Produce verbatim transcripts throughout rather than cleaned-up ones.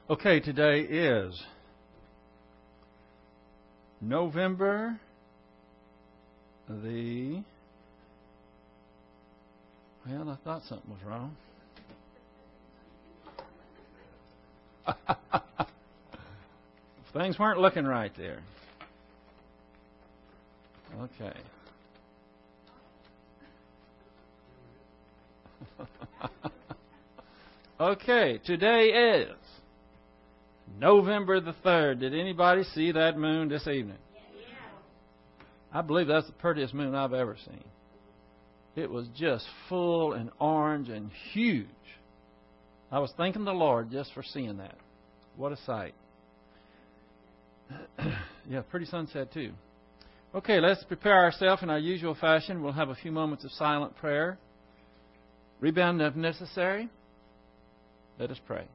Okay, today is November the... Well, I thought something was wrong. Things weren't looking right there. Okay. Okay, today is November the third. Did anybody see that moon this evening? I believe that's the prettiest moon I've ever seen. It was just full and orange and huge. I was thanking the Lord just for seeing that. What a sight. Yeah, pretty sunset too. Okay, let's prepare ourselves in our usual fashion. We'll have a few moments of silent prayer. Rebound if necessary. Let us pray.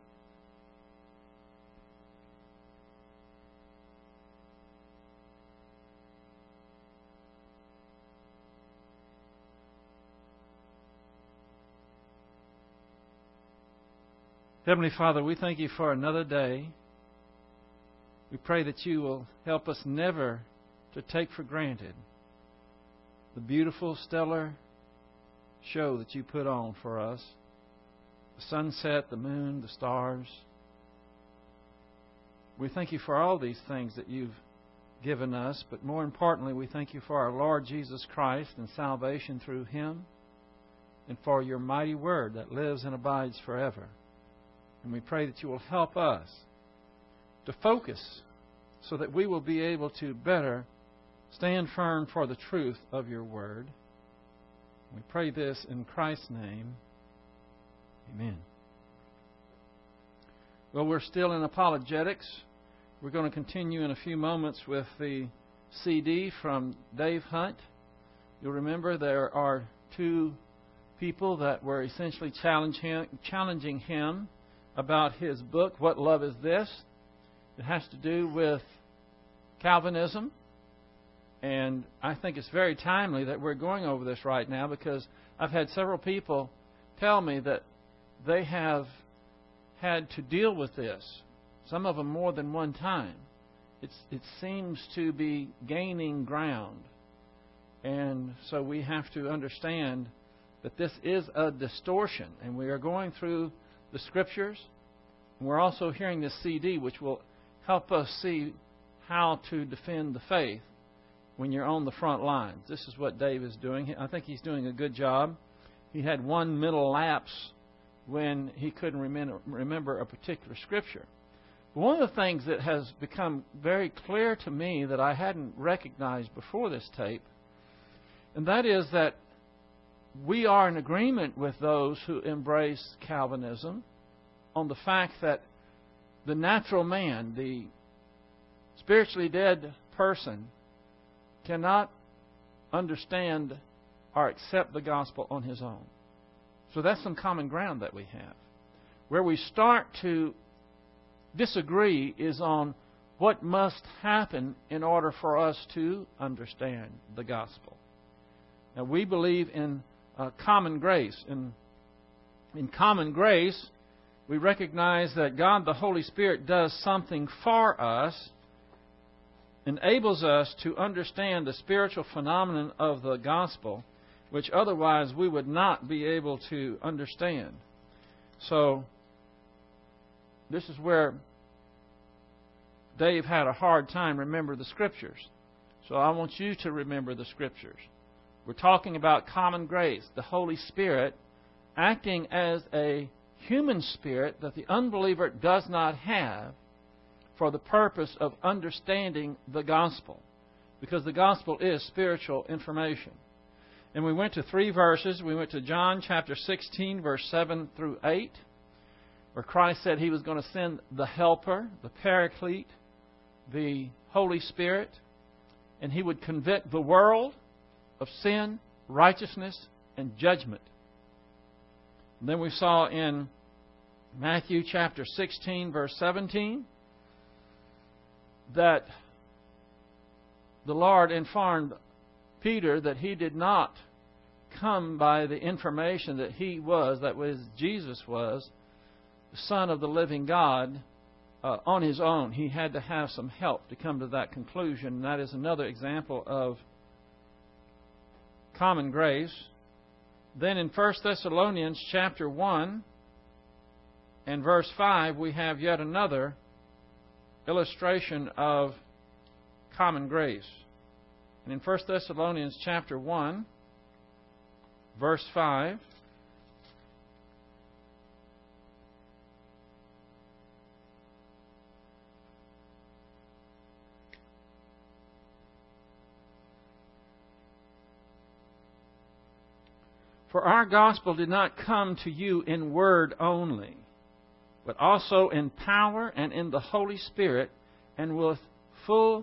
Heavenly Father, we thank you for another day. We pray that you will help us never to take for granted the beautiful stellar show that you put on for us. The sunset, the moon, the stars. We thank you for all these things that you've given us, but more importantly, we thank you for our Lord Jesus Christ and salvation through Him, and for your mighty word that lives and abides forever. And we pray that you will help us to focus so that we will be able to better stand firm for the truth of your word. We pray this in Christ's name. Amen. Well, we're still in apologetics. We're going to continue in a few moments with the C D from Dave Hunt. You'll remember there are two people that were essentially challenge him, challenging him about his book, What Love Is This? It has to do with Calvinism. And I think it's very timely that we're going over this right now, because I've had several people tell me that they have had to deal with this, some of them more than one time. It's, it seems to be gaining ground. And so we have to understand that this is a distortion. And we are going through the Scriptures. And we're also hearing this C D, which will help us see how to defend the faith when you're on the front lines. This is what Dave is doing. I think he's doing a good job. He had one mental lapse when he couldn't remember, remember a particular Scripture. But one of the things that has become very clear to me that I hadn't recognized before this tape, and that is that we are in agreement with those who embrace Calvinism on the fact that the natural man, the spiritually dead person, cannot understand or accept the gospel on his own. So that's some common ground that we have. Where we start to disagree is on what must happen in order for us to understand the gospel. Now, we believe in uh, common grace. In, in common grace, we recognize that God, the Holy Spirit, does something for us, enables us to understand the spiritual phenomenon of the gospel, which otherwise we would not be able to understand. So, this is where Dave had a hard time remembering the Scriptures. So I want you to remember the Scriptures. We're talking about common grace, the Holy Spirit acting as a human spirit that the unbeliever does not have for the purpose of understanding the gospel, because the gospel is spiritual information. And we went to three verses. We went to John chapter sixteen, verse seven through eight, where Christ said He was going to send the Helper, the Paraclete, the Holy Spirit, and He would convict the world of sin, righteousness, and judgment. And then we saw in Matthew chapter sixteen, verse seventeen, that the Lord informed Peter that he did not come by the information that he was, that was Jesus was, the Son of the living God, uh, on his own. He had to have some help to come to that conclusion. And that is another example of common grace. Then in First Thessalonians chapter one and verse five, we have yet another illustration of common grace. And in First Thessalonians chapter one, verse five, "For our gospel did not come to you in word only, but also in power and in the Holy Spirit, and with full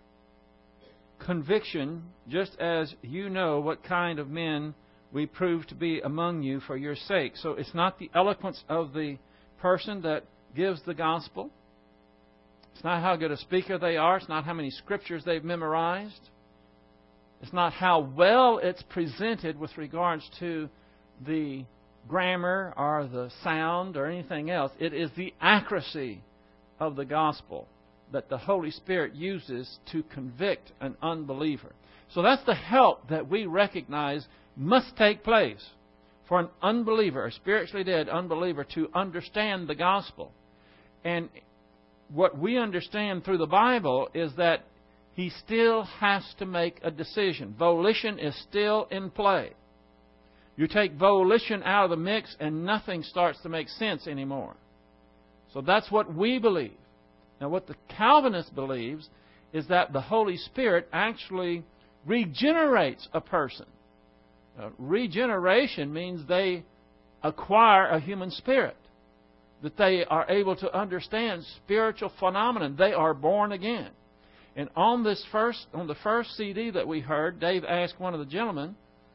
conviction, just as you know what kind of men we prove to be among you for your sake." So it's not the eloquence of the person that gives the gospel. It's not how good a speaker they are. It's not how many scriptures they've memorized. It's not how well it's presented with regards to the grammar or the sound or anything else. It is the accuracy of the gospel that the Holy Spirit uses to convict an unbeliever. So that's the help that we recognize must take place for an unbeliever, a spiritually dead unbeliever, to understand the gospel. And what we understand through the Bible is that he still has to make a decision. Volition is still in play. You take volition out of the mix and nothing starts to make sense anymore. So that's what we believe. Now what the Calvinist believes is that the Holy Spirit actually regenerates a person. Uh, regeneration means they acquire a human spirit, that they are able to understand spiritual phenomena. They are born again. And on this first, on the first C D that we heard, Dave asked one of the gentlemen,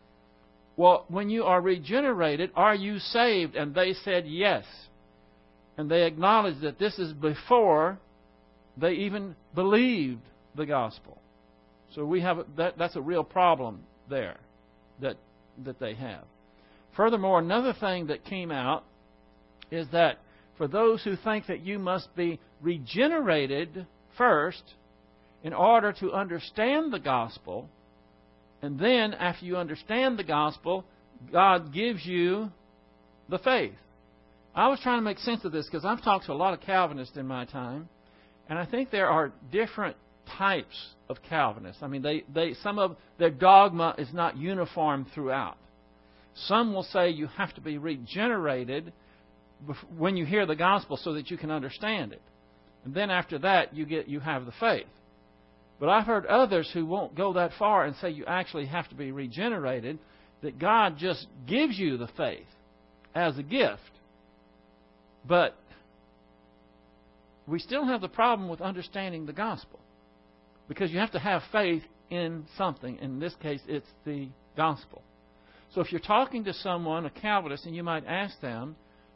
"Well, when you are regenerated, are you saved?" And they said yes. And they acknowledged that this is before they even believed the gospel. So we have that. That's a real problem there that that they have. Furthermore, another thing that came out is that for those who think that you must be regenerated first in order to understand the gospel, and then after you understand the gospel, God gives you the faith. I was trying to make sense of this because I've talked to a lot of Calvinists in my time, and I think there are different types of Calvinists. I mean, they, they some of their dogma is not uniform throughout. Some will say you have to be regenerated when you hear the gospel so that you can understand it. And then after that, you get you have the faith. But I've heard others who won't go that far and say you actually have to be regenerated, that God just gives you the faith as a gift. But we still have the problem with understanding the gospel, because you have to have faith in something. In this case, it's the gospel. So if you're talking to someone, a Calvinist, and you might ask them,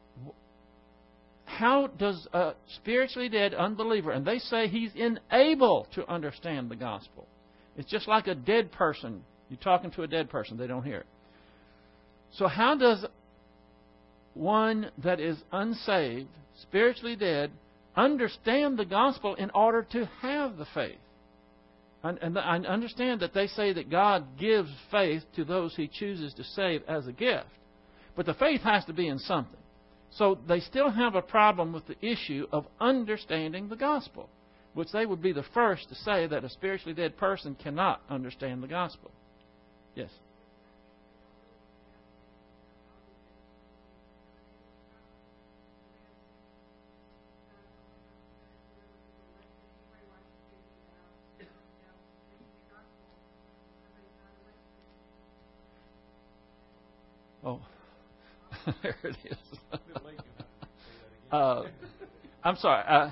how does a spiritually dead unbeliever, and they say he's unable to understand the gospel. It's just like a dead person. You're talking to a dead person, they don't hear it. So how does one that is unsaved, spiritually dead, understand the gospel in order to have the faith? And, and I understand that they say that God gives faith to those He chooses to save as a gift. But the faith has to be in something. So they still have a problem with the issue of understanding the gospel, which they would be the first to say that a spiritually dead person cannot understand the gospel. Yes? Oh, there it is. uh, I'm sorry. Uh,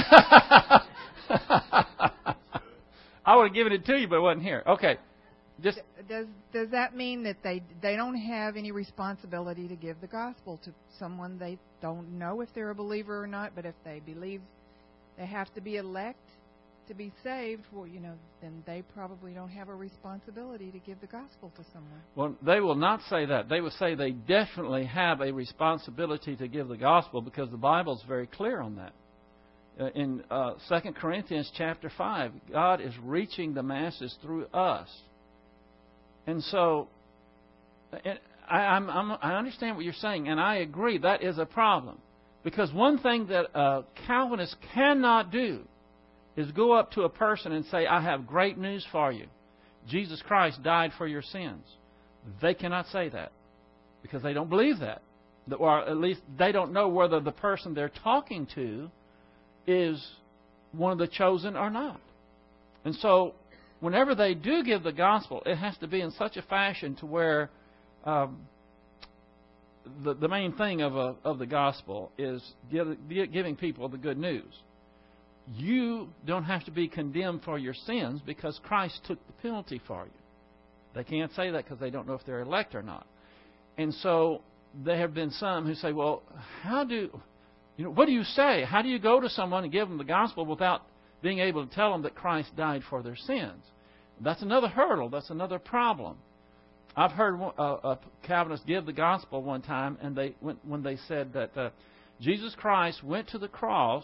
I would have given it to you, but it wasn't here. Okay. Just does does that mean that they they don't have any responsibility to give the gospel to someone they don't know if they're a believer or not? But if they believe they have to be elect to be saved, well, you know, then they probably don't have a responsibility to give the gospel to someone. Well, they will not say that. They will say they definitely have a responsibility to give the gospel, because the Bible is very clear on that. Uh, in uh, Second Corinthians chapter five, God is reaching the masses through us. And so, and I, I'm, I'm, I understand what you're saying, and I agree that is a problem. Because one thing that a Calvinist cannot do is go up to a person and say, I have great news for you. Jesus Christ died for your sins. They cannot say that because they don't believe that. Or at least they don't know whether the person they're talking to is one of the chosen or not. And so whenever they do give the gospel, it has to be in such a fashion to where um, the, the main thing of, a, of the gospel is give, giving people the good news. You don't have to be condemned for your sins because Christ took the penalty for you. They can't say that because they don't know if they're elect or not. And so there have been some who say, well, how do, you know, what do you say? How do you go to someone and give them the gospel without being able to tell them that Christ died for their sins? That's another hurdle. That's another problem. I've heard a, a Calvinist give the gospel one time, and they when they said that uh, Jesus Christ went to the cross,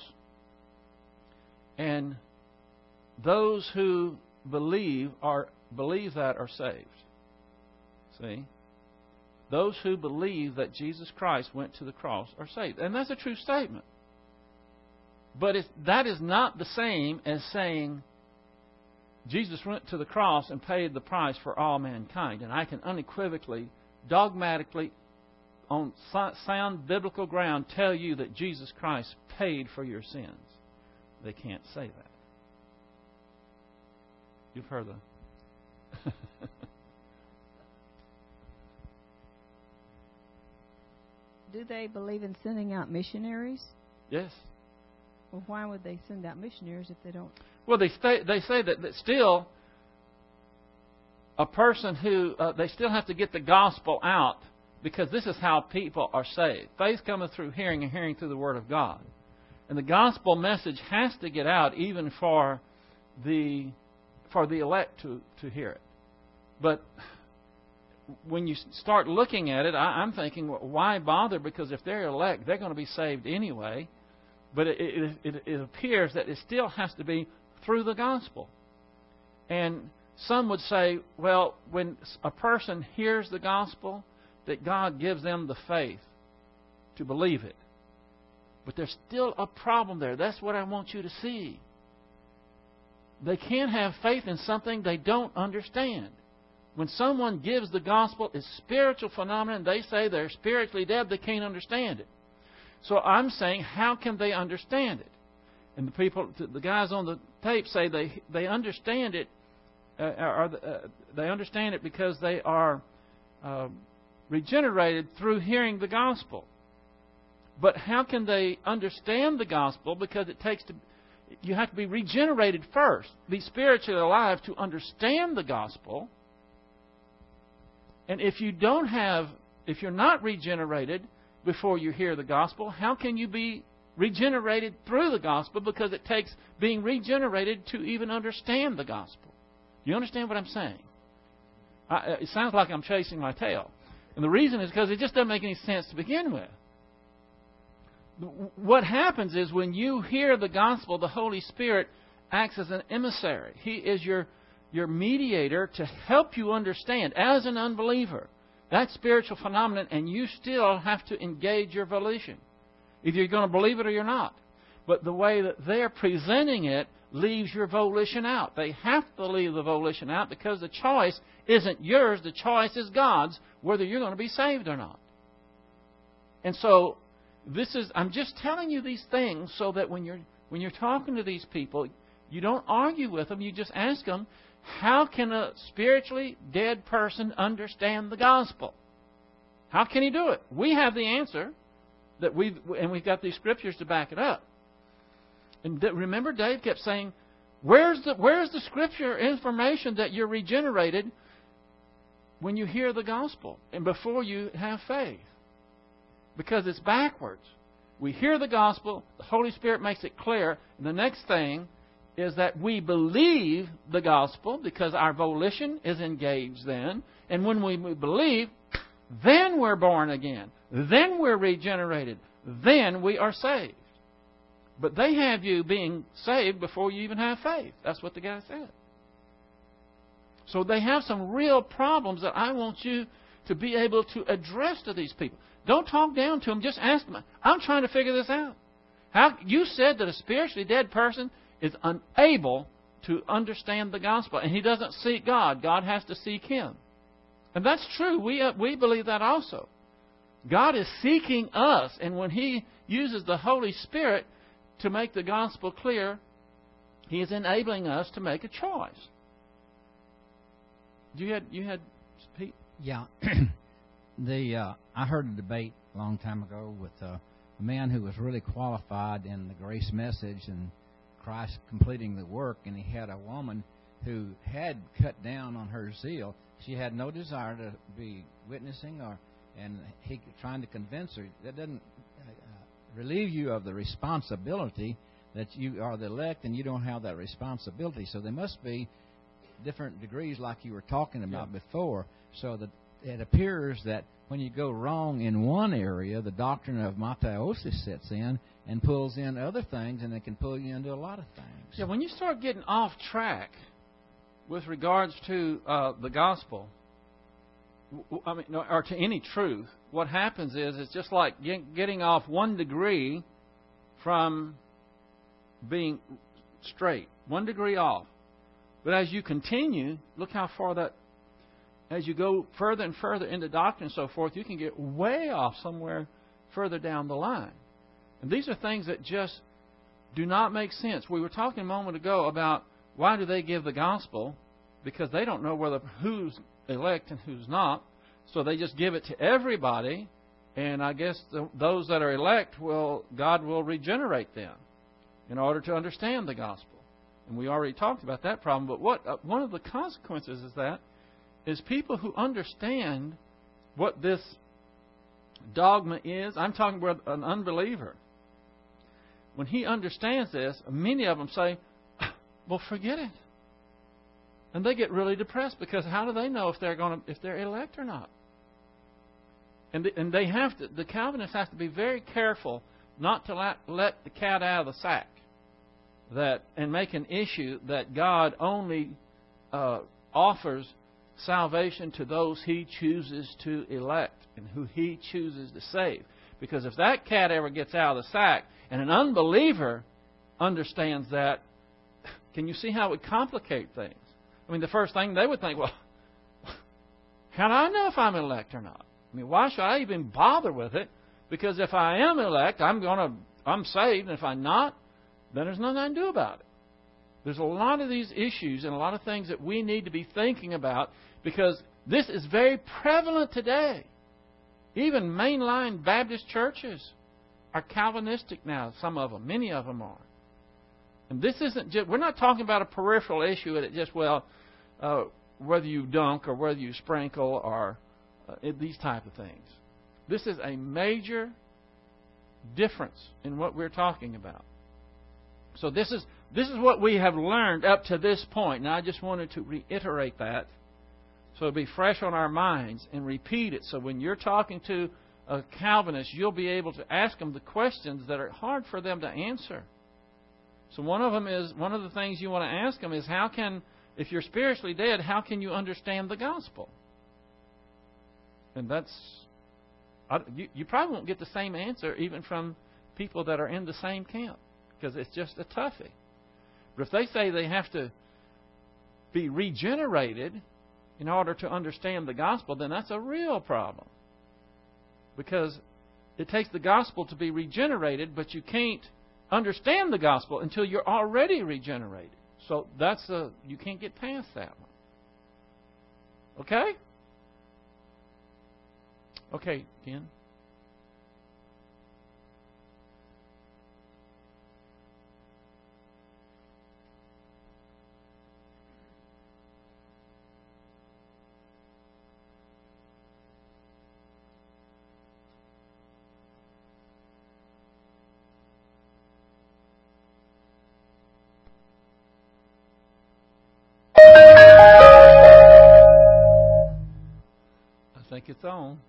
and those who believe are believe that are saved. See? Those who believe that Jesus Christ went to the cross are saved. And that's a true statement. But it's, that is not the same as saying Jesus went to the cross and paid the price for all mankind. And I can unequivocally, dogmatically, on sound biblical ground, tell you that Jesus Christ paid for your sins. They can't say that. You've heard the... Do they believe in sending out missionaries? Yes. Well, why would they send out missionaries if they don't? Well, they say, they say that, that still a person who, uh, they still have to get the gospel out because this is how people are saved. Faith cometh through hearing and hearing through the Word of God. And the gospel message has to get out even for the for the elect to, to hear it. But when you start looking at it, I, I'm thinking, well, why bother? Because if they're elect, they're going to be saved anyway. But it, it, it, it appears that it still has to be through the gospel. And some would say, well, when a person hears the gospel, that God gives them the faith to believe it. But there's still a problem there. That's what I want you to see. They can't have faith in something they don't understand. When someone gives the gospel, it's spiritual phenomenon. They say they're spiritually dead. They can't understand it. So I'm saying, how can they understand it? And the people, the guys on the tape say they they understand it, uh, or uh, they understand it because they are uh, regenerated through hearing the gospel. But how can they understand the gospel? Because it takes to you have to be regenerated first, be spiritually alive to understand the gospel. And if you don't have, if you're not regenerated before you hear the gospel, how can you be regenerated through the gospel? Because it takes being regenerated to even understand the gospel. You understand what I'm saying? I, it sounds like I'm chasing my tail. And the reason is because it just doesn't make any sense to begin with. What happens is when you hear the gospel, the Holy Spirit acts as an emissary. He is your, your mediator to help you understand as an unbeliever that spiritual phenomenon, and you still have to engage your volition. Either you're going to believe it or you're not. But the way that they're presenting it leaves your volition out. They have to leave the volition out because the choice isn't yours. The choice is God's, whether you're going to be saved or not. And so this is, I'm just telling you these things so that when you're when you're talking to these people, you don't argue with them. You just ask them, how can a spiritually dead person understand the gospel? How can he do it? We have the answer, that we've and we've got these scriptures to back it up. And remember, Dave kept saying, "Where's the where's the scripture information that you're regenerated when you hear the gospel and before you have faith?" Because it's backwards. We hear the gospel, the Holy Spirit makes it clear, and the next thing is that we believe the gospel because our volition is engaged then. And when we believe, then we're born again. Then we're regenerated. Then we are saved. But they have you being saved before you even have faith. That's what the guy said. So they have some real problems that I want you to be able to address to these people. Don't talk down to them. Just ask them. I'm trying to figure this out. How you said that a spiritually dead person is unable to understand the gospel, and he doesn't seek God. God has to seek him. And that's true. We, uh, we believe that also. God is seeking us, and when he uses the Holy Spirit to make the gospel clear, he is enabling us to make a choice. You had, you had, Pete? Yeah. the uh, I heard a debate a long time ago with uh, a man who was really qualified in the grace message and Christ completing the work, and he had a woman who had cut down on her zeal. She had no desire to be witnessing, or and he trying to convince her. That doesn't uh, relieve you of the responsibility that you are the elect and you don't have that responsibility. So there must be different degrees, like you were talking about yeah. before, so that it appears that when you go wrong in one area, the doctrine of Mattheosis sets in and pulls in other things, and it can pull you into a lot of things. Yeah, when you start getting off track with regards to uh, the gospel, I mean, or to any truth, what happens is it's just like getting off one degree from being straight, one degree off. But as you continue, look how far that, as you go further and further into doctrine and so forth, you can get way off somewhere further down the line. And these are things that just do not make sense. We were talking a moment ago about why do they give the gospel? Because they don't know whether who's elect and who's not. So they just give it to everybody. And I guess the, those that are elect, will God will regenerate them in order to understand the gospel. And we already talked about that problem. But what uh, one of the consequences is that is people who understand what this dogma is. I'm talking about an unbeliever. When he understands this, many of them say, well, forget it. And they get really depressed because how do they know if they're going to, if they're elect or not? And the, and they have to, the Calvinists have to be very careful not to let, let the cat out of the sack. That and make an issue that God only uh, offers salvation to those He chooses to elect and who He chooses to save. Because if that cat ever gets out of the sack and an unbeliever understands that, can you see how it would complicate things? I mean, the first thing they would think, well, how do I know if I'm elect or not? I mean, why should I even bother with it? Because if I am elect, I'm gonna, I'm saved, and if I'm not, then there's nothing I can do about it. There's a lot of these issues and a lot of things that we need to be thinking about because this is very prevalent today. Even mainline Baptist churches are Calvinistic now, some of them. Many of them are. And this isn't just, we're not talking about a peripheral issue that just, well, uh, whether you dunk or whether you sprinkle or uh, these type of things. This is a major difference in what we're talking about. So this is this is what we have learned up to this point. And I just wanted to reiterate that so it'll be fresh on our minds and repeat it. So when you're talking to a Calvinist, you'll be able to ask them the questions that are hard for them to answer. So one of them is one of the things you want to ask them is how can, if you're spiritually dead, how can you understand the gospel? And that's I, you, you probably won't get the same answer even from people that are in the same camp. Because it's just a toughie. But if they say they have to be regenerated in order to understand the gospel, then that's a real problem. Because it takes the gospel to be regenerated, but you can't understand the gospel until you're already regenerated. So that's a, you can't get past that one. Okay? Okay, Ken. I think it's on.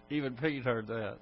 Even Pete heard that.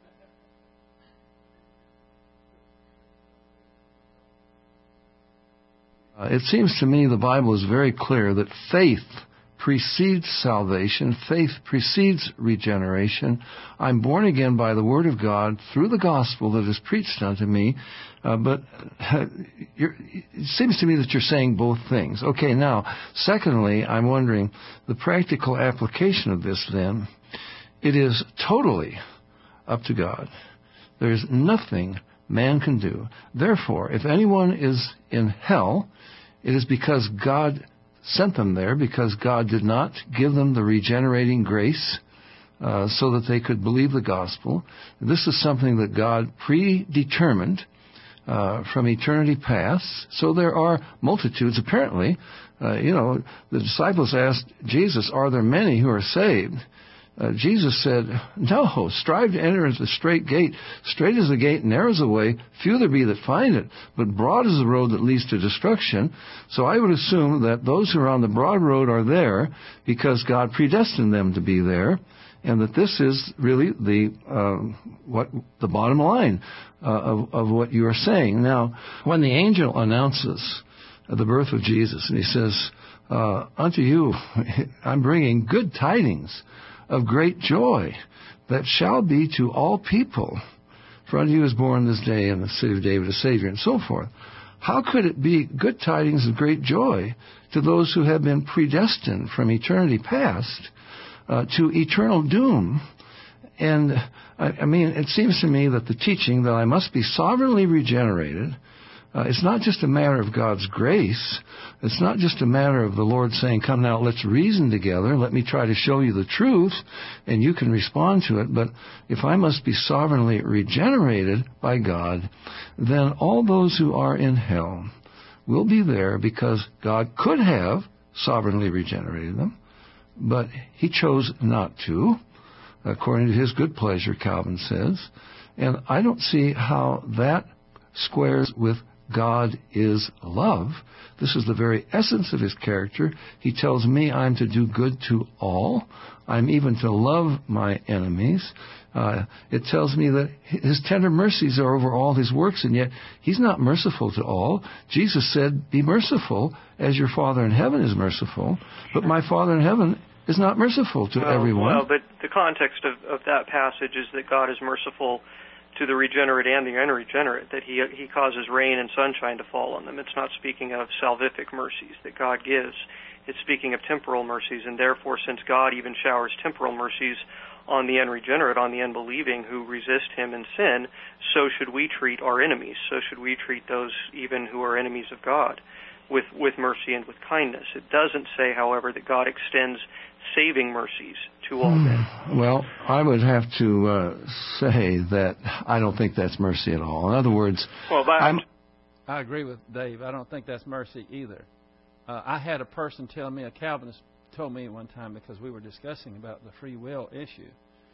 Uh, it seems to me the Bible is very clear that faith precedes salvation. Faith precedes regeneration. I'm born again by the Word of God through the gospel that is preached unto me. Uh, but uh, you're, it seems to me that you're saying both things. Okay, now, secondly, I'm wondering the practical application of this then. It is totally up to God. There's nothing man can do. Therefore, if anyone is in hell, it is because God sent them there, because God did not give them the regenerating grace uh, so that they could believe the gospel. This is something that God predetermined uh, from eternity past. So there are multitudes, apparently. Uh, you know, the disciples asked Jesus, are there many who are saved? Uh, Jesus said, no, strive to enter into the straight gate. Straight is the gate, narrow is the way, few there be that find it, but broad is the road that leads to destruction. So I would assume that those who are on the broad road are there because God predestined them to be there, and that this is really the uh, what the bottom line uh, of, of what you are saying. Now, when the angel announces the birth of Jesus, and he says, uh, unto you I'm bringing good tidings of great joy that shall be to all people. For unto you is born this day in the city of David a Savior, and so forth. How could it be good tidings of great joy to those who have been predestined from eternity past uh, to eternal doom? And, I, I mean, it seems to me that the teaching that I must be sovereignly regenerated, uh, it's not just a matter of God's grace. It's not just a matter of the Lord saying, come now, let's reason together. Let me try to show you the truth, and you can respond to it. But if I must be sovereignly regenerated by God, then all those who are in hell will be there because God could have sovereignly regenerated them, but he chose not to, according to his good pleasure, Calvin says. And I don't see how that squares with God is love. This is the very essence of his character. He tells me I'm to do good to all. I'm even to love my enemies. Uh, it tells me that his tender mercies are over all his works, and yet he's not merciful to all. Jesus said, be merciful as your Father in heaven is merciful. But my Father in heaven is not merciful to well, everyone. Well, but the context of, of that passage is that God is merciful to the regenerate and the unregenerate, that he he causes rain and sunshine to fall on them. It's not speaking of salvific mercies that God gives. It's speaking of temporal mercies, and therefore, since God even showers temporal mercies on the unregenerate, on the unbelieving who resist him in sin, so should we treat our enemies. So should we treat those even who are enemies of God with, with mercy and with kindness. It doesn't say, however, that God extends saving mercies to all men. Well, I would have to uh, say that I don't think that's mercy at all. In other words, well, but I'm, I agree with Dave. I don't think that's mercy either. Uh, I had a person tell me, a Calvinist told me one time, because we were discussing about the free will issue,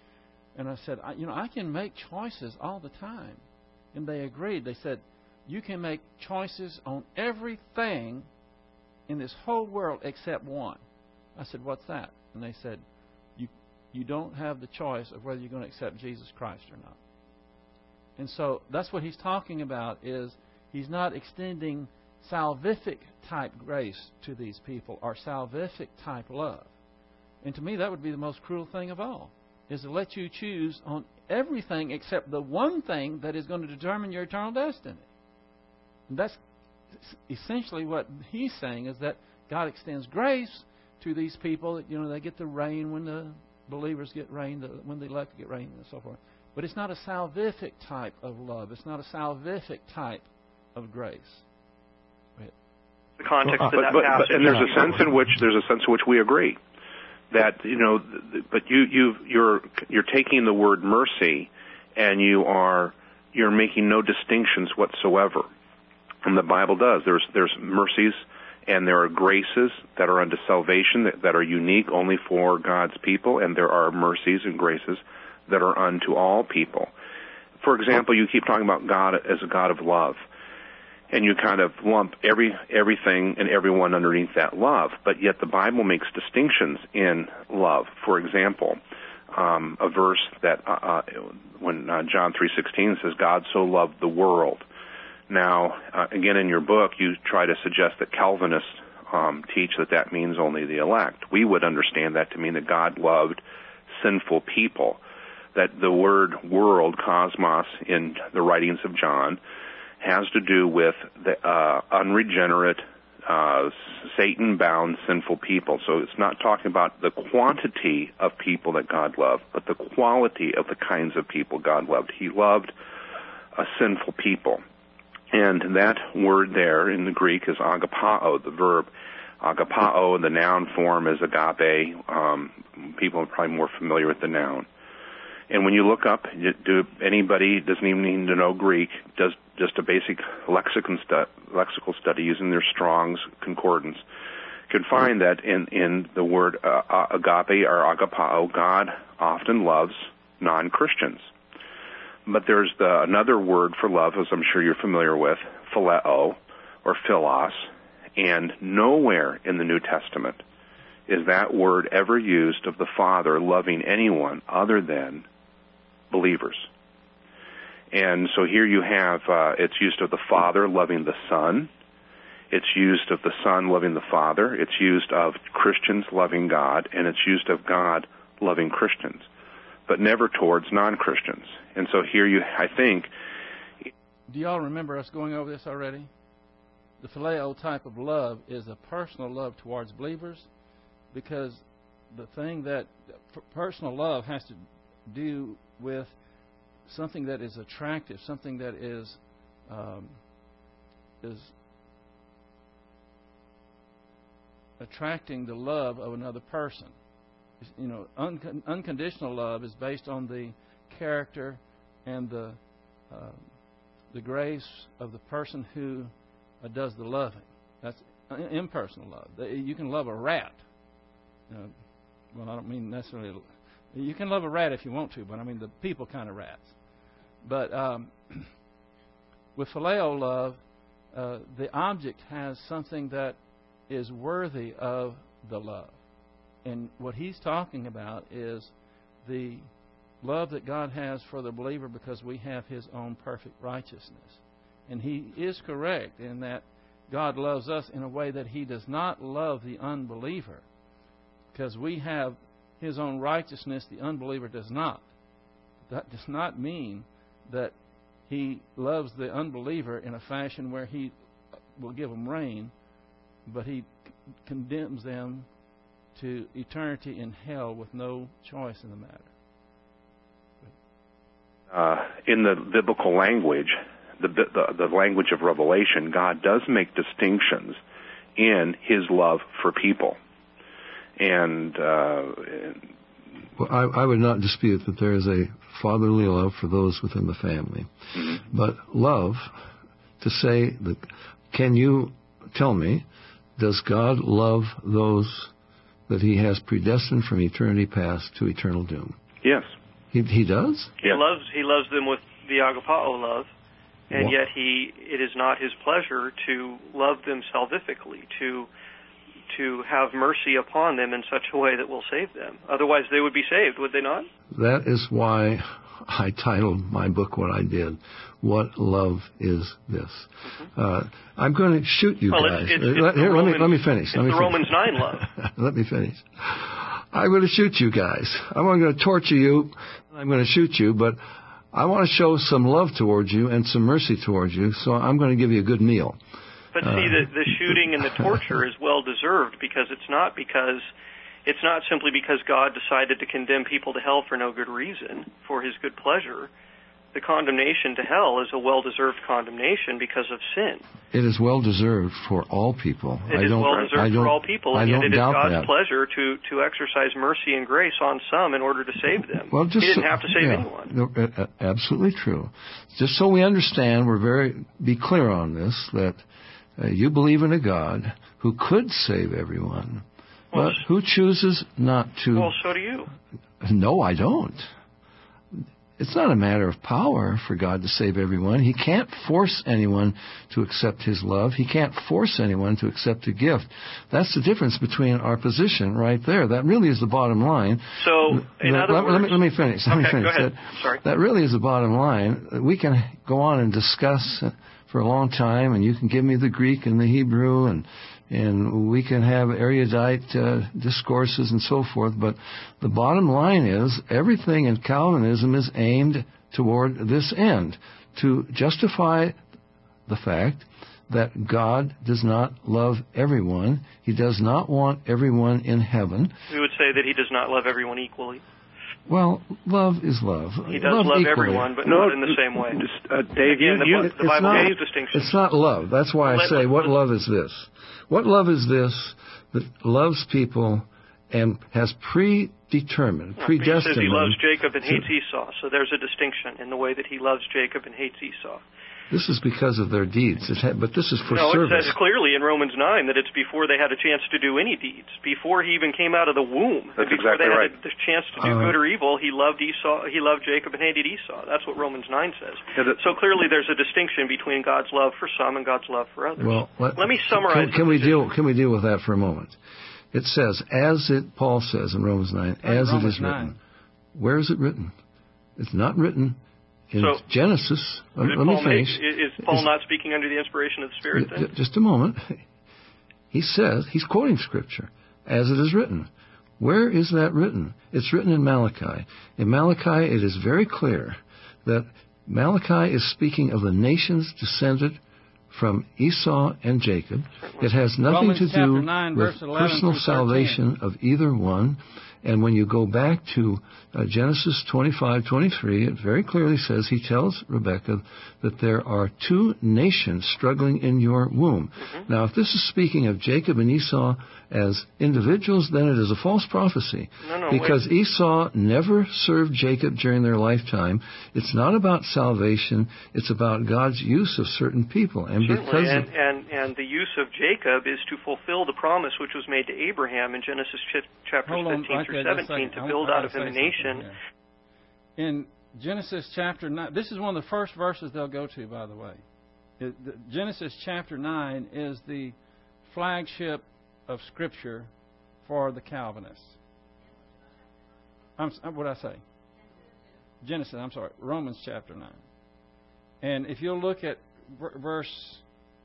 and I said, I, you know, I can make choices all the time. And they agreed. They said, you can make choices on everything in this whole world except one. I said, what's that? And they said, you you don't have the choice of whether you're going to accept Jesus Christ or not. And so that's what he's talking about, is he's not extending salvific type grace to these people or salvific type love. And to me, that would be the most cruel thing of all, is to let you choose on everything except the one thing that is going to determine your eternal destiny. And that's essentially what he's saying, is that God extends grace to these people. You know, they get the rain when the believers get rain, the, when the elect get rain, and so forth. But it's not a salvific type of love. It's not a salvific type of grace. The context well, of but, that but, passage. But, and there's a sense in which there's a sense in which we agree that, you know, but you you you're you're taking the word mercy and you are you're making no distinctions whatsoever. And the Bible does. There's there's mercies and there are graces that are unto salvation that, that are unique only for God's people, and there are mercies and graces that are unto all people. For example, you keep talking about God as a God of love, and you kind of lump every everything and everyone underneath that love, but yet the Bible makes distinctions in love. For example, um, a verse that uh, uh, when uh, John three sixteen says, God so loved the world. Now, uh, again, in your book, you try to suggest that Calvinists um, teach that that means only the elect. We would understand that to mean that God loved sinful people, that the word world, cosmos, in the writings of John has to do with the uh, unregenerate, uh, Satan-bound, sinful people. So it's not talking about the quantity of people that God loved, but the quality of the kinds of people God loved. He loved a sinful people. And that word there in the Greek is agapao, the verb. Agapao, the noun form is agape. Um, people are probably more familiar with the noun. And when you look up, do anybody doesn't even need to know Greek, does just a basic lexicon stu- lexical study using their Strong's concordance, can find that in, in the word uh, agape or agapao, God often loves non-Christians. But there's the, another word for love, as I'm sure you're familiar with, phileo or philos, and nowhere in the New Testament is that word ever used of the Father loving anyone other than believers. And so here you have, uh, it's used of the Father loving the Son. It's used of the Son loving the Father. It's used of Christians loving God. And it's used of God loving Christians, but never towards non-Christians. And so here you, I think... Do y'all remember us going over this already? The phileo type of love is a personal love towards believers, because the thing that personal love has to do with something that is attractive, something that is um, is attracting the love of another person. You know, un- unconditional love is based on the character and the uh, the grace of the person who uh, does the loving. That's impersonal love. You can love a rat. Uh, well, I don't mean necessarily. You can love a rat if you want to, but I mean the people kind of rats. But um, with phileo love, uh, the object has something that is worthy of the love. And what he's talking about is the love that God has for the believer, because we have his own perfect righteousness. And he is correct in that God loves us in a way that he does not love the unbeliever, because we have his own righteousness, the unbeliever does not. That does not mean that he loves the unbeliever in a fashion where he will give them rain, but he c- condemns them to eternity in hell with no choice in the matter. Uh, in the biblical language, the, the the language of Revelation, God does make distinctions in his love for people. And uh, well, I, I would not dispute that there is a fatherly love for those within the family. Mm-hmm. But love, to say that, can you tell me, does God love those that he has predestined from eternity past to eternal doom? Yes. He, he does? He yeah. loves he loves them with the agapao love, and What? yet he it is not his pleasure to love them salvifically, to to have mercy upon them in such a way that will save them. Otherwise they would be saved, would they not? That is why I titled my book what I did. What love is this? Mm-hmm. Uh, I'm going to shoot you well, guys. It's, it's, it's let, here, Romans, let me let me finish. It's let me the finish. Romans nine love. Let me finish. I'm going to shoot you guys. I'm going to torture you. I'm going to shoot you, but I want to show some love towards you and some mercy towards you, so I'm going to give you a good meal. But see, uh, the, the shooting and the torture is well deserved, because it's not because it's not simply because God decided to condemn people to hell for no good reason, for his good pleasure. The condemnation to hell is a well-deserved condemnation because of sin. It is well-deserved for all people. It I is don't, well-deserved I don't, for all people, I and yet don't it is doubt God's that. pleasure to, to exercise mercy and grace on some in order to save them. Well, just he didn't so, have to save yeah, anyone. No, uh, absolutely true. Just so we understand, we're very be clear on this, that uh, you believe in a God who could save everyone, well, but who chooses not to. Well, so do you. No, I don't. it's not a matter of power for God to save everyone. He can't force anyone to accept His love. He can't force anyone to accept a gift. That's the difference between our position right there. That really is the bottom line. So, in let, other let, words... let, me, let me finish. Let okay, me finish. go ahead. That, Sorry. that really is the bottom line. We can go on and discuss for a long time, and you can give me the Greek and the Hebrew, and and we can have erudite uh, discourses and so forth, but the bottom line is everything in Calvinism is aimed toward this end, to justify the fact that God does not love everyone. He does not want everyone in heaven. We would say that He does not love everyone equally. Well, love is love. He does love, love equally. everyone, but no, not in the same way. Uh, Dave, Again, you, the, you, the it's Bible not, makes distinctions. It's not love. That's why I Let- say, let- what let- love is this? What love is this that loves people and has predetermined, No, He predestined says He loves them? Jacob and hates Esau, so there's a distinction in the way that He loves Jacob and hates Esau. This is because of their deeds, it ha- but this is for no, service. it says clearly in Romans nine that it's before they had a chance to do any deeds, before he even came out of the womb, That's and before exactly they right. had the chance to do Uh, good or evil. He loved Esau. He loved Jacob and hated Esau. That's what Romans nine says. Yeah, that- So clearly, there's a distinction between God's love for some and God's love for others. Well, let, Let me summarize. Can, can the we position. deal? Can we deal with that for a moment? It says, as it Paul says in Romans nine, In as Romans it is written. nine. Where is it written? It's not written in So, Genesis. Let, Did let me Paul finish. make- is Paul Is- not speaking under the inspiration of the Spirit J- then? j- Just a moment. He says, he's quoting Scripture, as it is written. Where is that written? It's written in Malachi. In Malachi, it is very clear that Malachi is speaking of the nations descended from Esau and Jacob. It has nothing Romans to chapter do nine, with verse eleven personal through salvation of either one. And when you go back to uh, Genesis twenty-five twenty-three, it very clearly says, he tells Rebekah that there are two nations struggling in your womb. Mm-hmm. Now, if this is speaking of Jacob and Esau as individuals, then it is a false prophecy. No, no, because wait. Esau never served Jacob during their lifetime. It's not about salvation. It's about God's use of certain people. And Certainly, because and, of, and, and the use of Jacob is to fulfill the promise which was made to Abraham in Genesis ch- chapters Hold on, fifteen right through there, just a seventeen second. to I build want- I out of gotta him a say nation. something here. In Genesis chapter nine, this is one of the first verses they'll go to, by the way. It, the, Genesis chapter nine is the flagship of Scripture for the Calvinists. I'm, what did I say? Genesis, I'm sorry, Romans chapter nine. And if you'll look at v- verse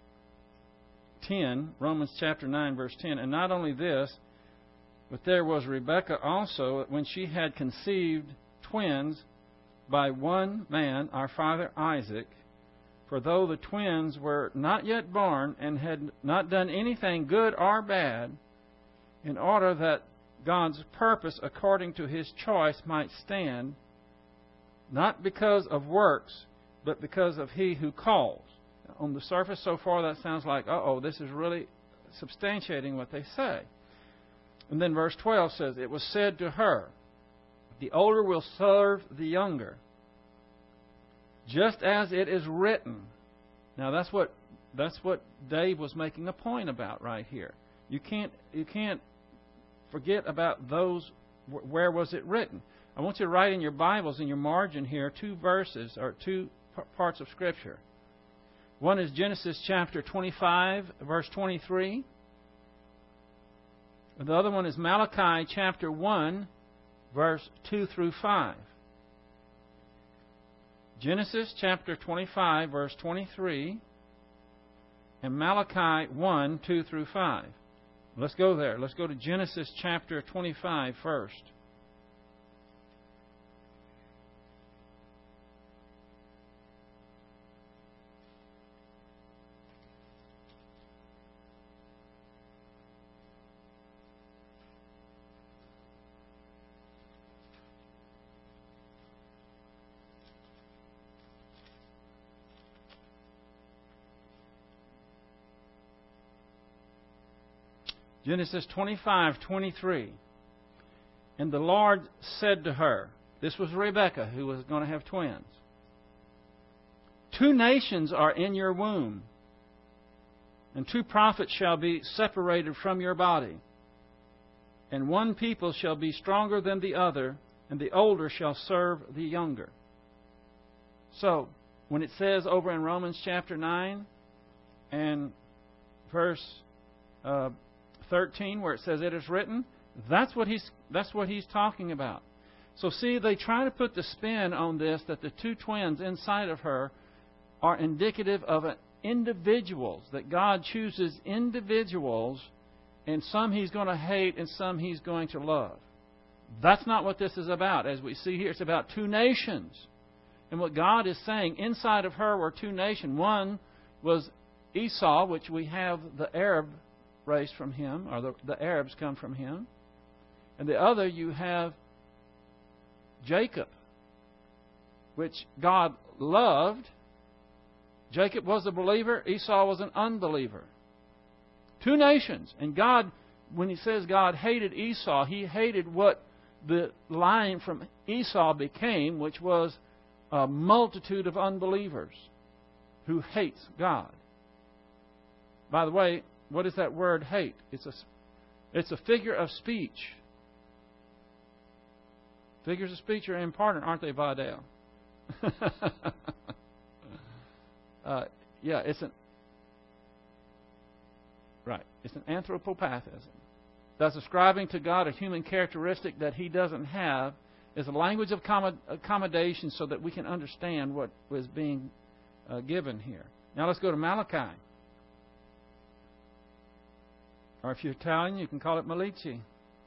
ten, Romans chapter nine, verse ten, and not only this, but there was Rebekah also, when she had conceived twins by one man, our father Isaac. For though the twins were not yet born and had not done anything good or bad, in order that God's purpose according to His choice might stand, not because of works, but because of He who calls. On the surface so far that sounds like, uh-oh, this is really substantiating what they say. And then verse twelve says, it was said to her, the older will serve the younger, just as it is written. Now that's what that's what Dave was making a point about right here. You can't you can't forget about those. Where was it written? I want you to write in your Bibles in your margin here two verses or two p- parts of Scripture. One is Genesis chapter twenty-five, verse twenty-three. The other one is Malachi chapter one, verse two through five. Genesis chapter twenty-five, verse twenty-three, and Malachi one, two through five. Let's go there. Let's go to Genesis chapter twenty-five first. Genesis twenty-five, twenty-three. And the Lord said to her, this was Rebekah who was going to have twins, two nations are in your womb, and two prophets shall be separated from your body. And one people shall be stronger than the other, and the older shall serve the younger. So, when it says over in Romans chapter nine and verse uh, thirteen, where it says it is written, that's what he's that's what he's talking about. So see, they try to put the spin on this that the two twins inside of her are indicative of individuals, that God chooses individuals, and some He's going to hate and some He's going to love. That's not what this is about. As we see here, it's about two nations. And what God is saying, inside of her were two nations. One was Esau, which we have the Arab race from him, or the, the Arabs come from him. And the other, you have Jacob, which God loved. Jacob was a believer, Esau was an unbeliever. Two nations. And God, when He says God hated Esau, He hated what the line from Esau became, which was a multitude of unbelievers who hates God. By the way, what is that word hate? It's a, it's a figure of speech. Figures of speech are important, aren't they, Vidal? uh, yeah, it's an right. It's an anthropopathism. That's ascribing to God a human characteristic that He doesn't have. Is a language of accommodation so that we can understand what was being uh, given here. Now let's go to Malachi. Or if you're Italian, you can call it Malici.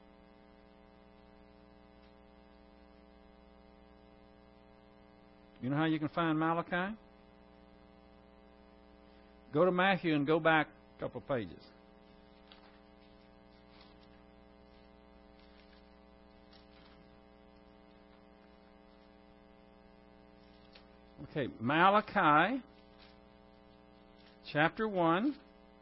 You know how you can find Malachi? Go to Matthew and go back a couple of pages. Okay, Malachi, chapter one.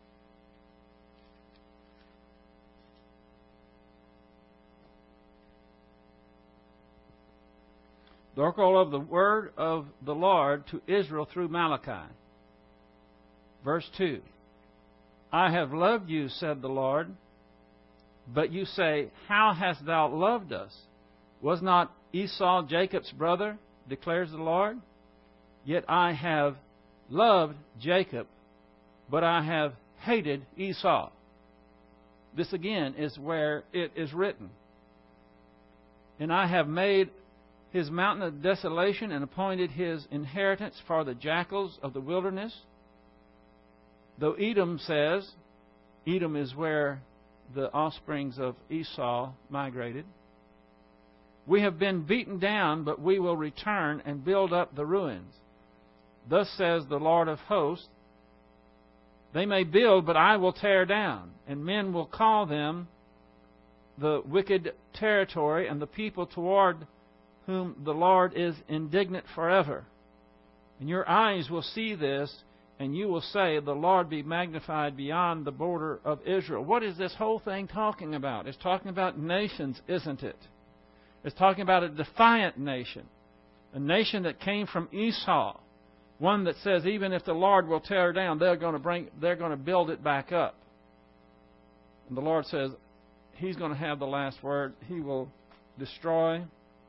The oracle of the word of the Lord to Israel through Malachi. Verse two. I have loved you, said the Lord, but you say, how hast thou loved us? Was not Esau Jacob's brother, declares the Lord? Yet I have loved Jacob, but I have hated Esau. This again is where it is written. And I have made his mountain of desolation and appointed his inheritance for the jackals of the wilderness. Though Edom says, Edom is where the offsprings of Esau migrated. We have been beaten down, but we will return and build up the ruins. Thus says the Lord of hosts, they may build, but I will tear down, and men will call them the wicked territory, and the people toward whom the Lord is indignant forever. And your eyes will see this, and you will say, the Lord be magnified beyond the border of Israel. What is this whole thing talking about? It's talking about nations, isn't it? It's talking about a defiant nation, a nation that came from Esau. One that says even if the Lord will tear down, they're going to bring, they're going to build it back up. And the Lord says He's going to have the last word. He will destroy.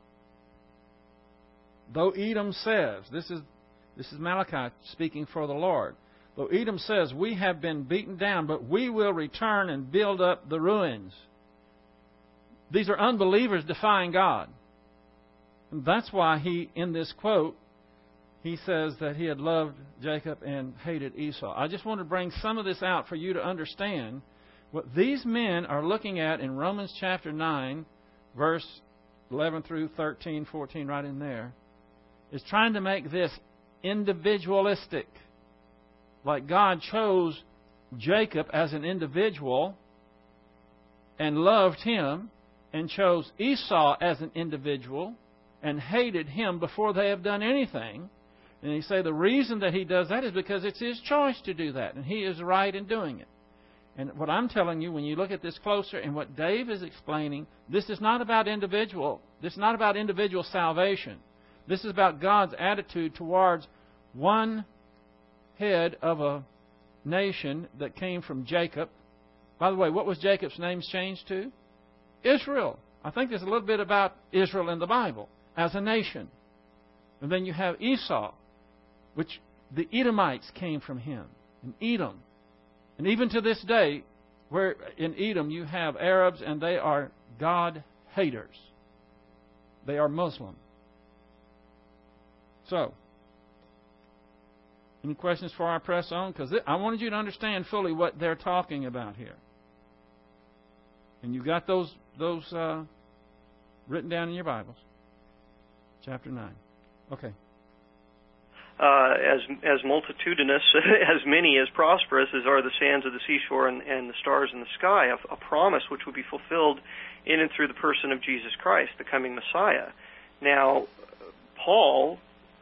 Though Edom says, this is this is Malachi speaking for the Lord. Though Edom says, we have been beaten down, but we will return and build up the ruins. These are unbelievers defying God. And that's why he, in this quote, he says that he had loved Jacob and hated Esau. I just want to bring some of this out for you to understand what these men are looking at in Romans chapter nine, verse eleven through thirteen, fourteen, right in there, is trying to make this individualistic. Like God chose Jacob as an individual and loved him, and chose Esau as an individual and hated him before they have done anything. And he say the reason that he does that is because it's his choice to do that, and he is right in doing it. And what I'm telling you, when you look at this closer, and what Dave is explaining, this is not about individual. This is not about individual salvation. This is about God's attitude towards one head of a nation that came from Jacob. By the way, what was Jacob's name changed to? Israel. I think there's a little bit about Israel in the Bible as a nation. And then you have Esau. which the Edomites came from him. In Edom. And even to this day, where in Edom you have Arabs and they are God haters. They are Muslim. So, any questions before I press on? Because I wanted you to understand fully what they're talking about here. And you've got those those uh, written down in your Bibles. Chapter nine. Okay. Uh, as as multitudinous, as many as prosperous as are the sands of the seashore and, and the stars in the sky, a, a promise which will be fulfilled in and through the person of Jesus Christ, the coming Messiah. Now, Paul,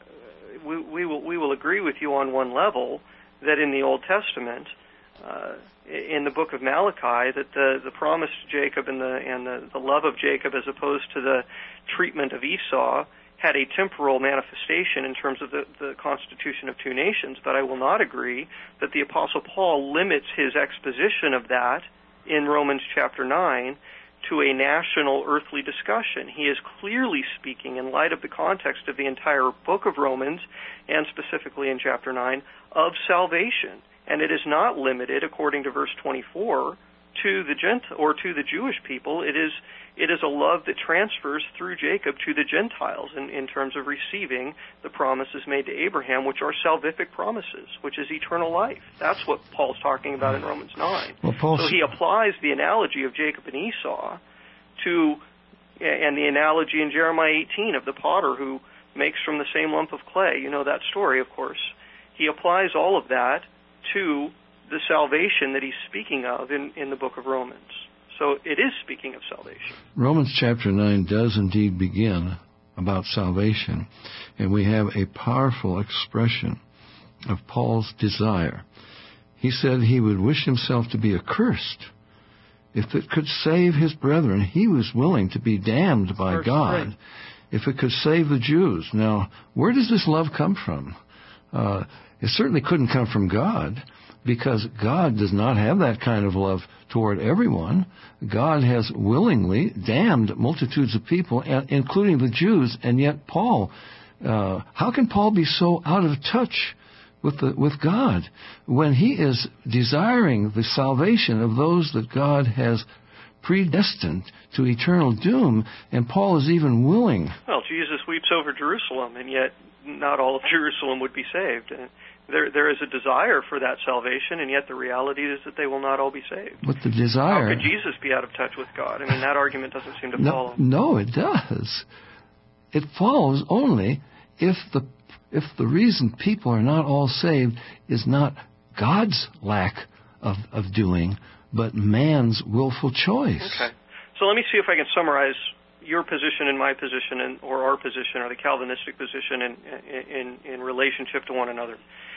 we, we will we will agree with you on one level that in the Old Testament, uh, in the book of Malachi, that the, the promise to Jacob and the and the, the love of Jacob as opposed to the treatment of Esau had a temporal manifestation in terms of the, the constitution of two nations, but I will not agree that the Apostle Paul limits his exposition of that in Romans chapter nine to a national earthly discussion. He is clearly speaking, in light of the context of the entire book of Romans, and specifically in chapter nine, of salvation. And it is not limited, according to verse twenty-four, to the Gent- or to the Jewish people. It is it is a love that transfers through Jacob to the Gentiles in, in terms of receiving the promises made to Abraham, which are salvific promises, which is eternal life. That's what Paul's talking about in Romans nine. Well, Paul so he applies the analogy of Jacob and Esau to, and the analogy in Jeremiah eighteen of the potter who makes from the same lump of clay. You know that story, of course. He applies all of that to the salvation that he's speaking of in, in the book of Romans. So it is speaking of salvation. Romans chapter nine does indeed begin about salvation, and we have a powerful expression of Paul's desire. He said he would wish himself to be accursed. If it could save his brethren, he was willing to be damned by Verse God. three. If it could save the Jews. Now, where does this love come from? Uh, it certainly couldn't come from God, because God does not have that kind of love toward everyone. God has willingly damned multitudes of people, including the Jews, and yet Paul, uh, how can Paul be so out of touch with the, with God when he is desiring the salvation of those that God has predestined to eternal doom, and Paul is even willing? Well, Jesus weeps over Jerusalem, and yet not all of Jerusalem would be saved. And There, there is a desire for that salvation, and yet the reality is that they will not all be saved. But the desire... How could Jesus be out of touch with God? I mean, that argument doesn't seem to no, follow. No, it does. It follows only if the if the reason people are not all saved is not God's lack of, of doing, but man's willful choice. Okay. So let me see if I can summarize your position and my position, and or our position, or the Calvinistic position in in, in relationship to one another.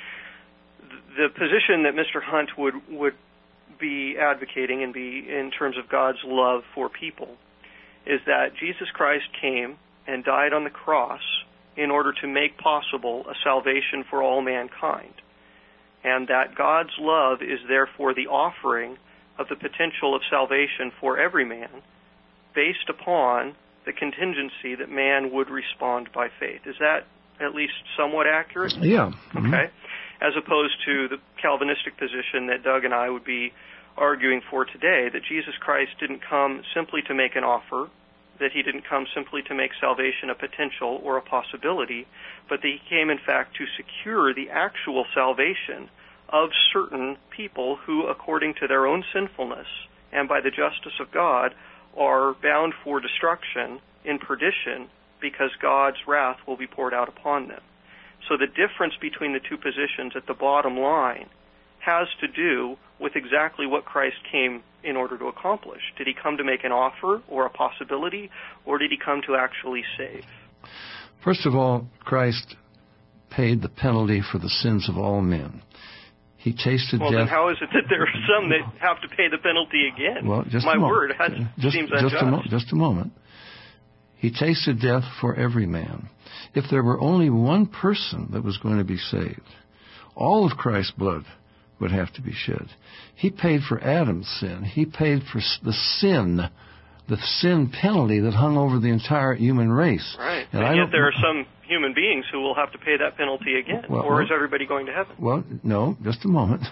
The position that Mister Hunt would would be advocating and be in terms of God's love for people is that Jesus Christ came and died on the cross in order to make possible a salvation for all mankind, and that God's love is therefore the offering of the potential of salvation for every man based upon the contingency that man would respond by faith. Is that at least somewhat accurate? Yeah. Mm-hmm. Okay. As opposed to the Calvinistic position that Doug and I would be arguing for today, that Jesus Christ didn't come simply to make an offer, that he didn't come simply to make salvation a potential or a possibility, but that he came, in fact, to secure the actual salvation of certain people who, according to their own sinfulness and by the justice of God, are bound for destruction in perdition because God's wrath will be poured out upon them. So the difference between the two positions at the bottom line has to do with exactly what Christ came in order to accomplish. Did he come to make an offer or a possibility, or did he come to actually save? First of all, Christ paid the penalty for the sins of all men. He tasted well, death. Well, then how is it that there are some that have to pay the penalty again? Well, just My a moment. word, that just, seems just unjust. A mo- just a moment. He tasted death for every man. If there were only one person that was going to be saved, all of Christ's blood would have to be shed. He paid for Adam's sin. He paid for the sin the sin penalty that hung over the entire human race. Right. And, and I yet don't, there are some human beings who will have to pay that penalty again. Well, or well, is everybody going to heaven? Well, no, just a moment.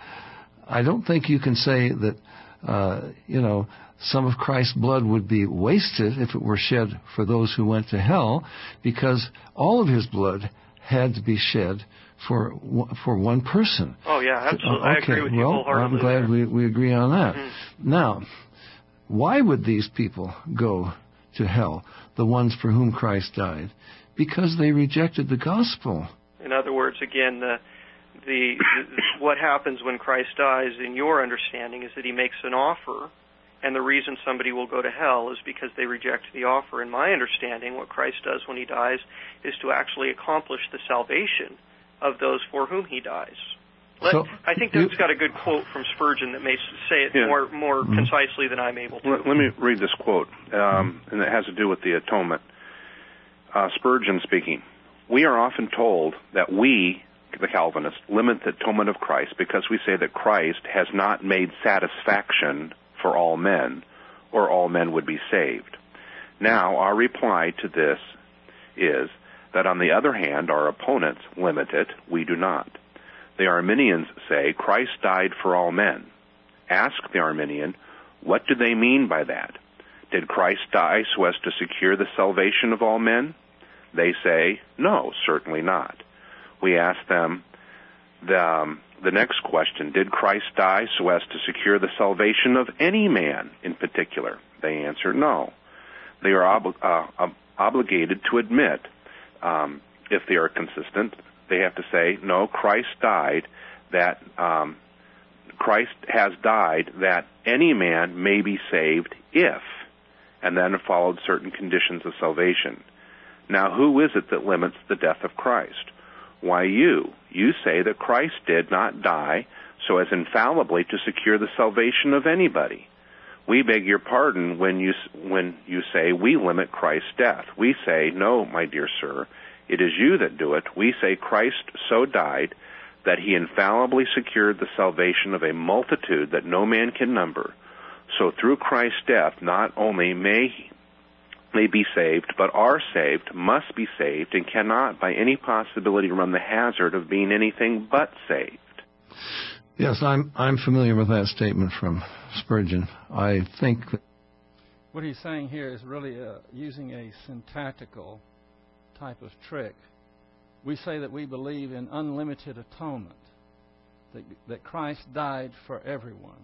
I don't think you can say that, uh, you know, some of Christ's blood would be wasted if it were shed for those who went to hell, because all of his blood had to be shed for for one person. Oh, yeah, absolutely. Okay, I agree with you well, wholeheartedly. I'm glad there. we, we agree on that. Mm-hmm. Now, why would these people go to hell, the ones for whom Christ died? Because they rejected the gospel. In other words, again, the, the, the what happens when Christ dies, in your understanding, is that he makes an offer, and the reason somebody will go to hell is because they reject the offer. In my understanding, what Christ does when he dies is to actually accomplish the salvation of those for whom he dies. Let, so, I think Doug's got a good quote from Spurgeon that may say it yeah. more more mm-hmm. concisely than I'm able to. Let, let me read this quote, um, and it has to do with the atonement. Uh, Spurgeon speaking, "We are often told that we, the Calvinists, limit the atonement of Christ because we say that Christ has not made satisfaction for all men, or all men would be saved. Now, our reply to this is that, on the other hand, our opponents limit it, we do not. The Arminians say Christ died for all men. Ask the Arminian, what do they mean by that? Did Christ die so as to secure the salvation of all men? They say, no, certainly not. We ask them the, um, the next question, did Christ die so as to secure the salvation of any man in particular? They answer, no. They are ob- uh, ob- obligated to admit, um, if they are consistent, they have to say, no, Christ died that, um, Christ has died that any man may be saved if, and then followed certain conditions of salvation. Now, who is it that limits the death of Christ? Why, you. You say that Christ did not die so as infallibly to secure the salvation of anybody. We beg your pardon when you when you say we limit Christ's death. We say, no, my dear sir, it is you that do it. We say Christ so died that he infallibly secured the salvation of a multitude that no man can number. So through Christ's death, not only may they be saved, but are saved, must be saved, and cannot by any possibility run the hazard of being anything but saved. Yes, I'm I'm familiar with that statement from Spurgeon. I think that what he's saying here is really uh, using a syntactical type of trick. We say that we believe in unlimited atonement, that, that Christ died for everyone.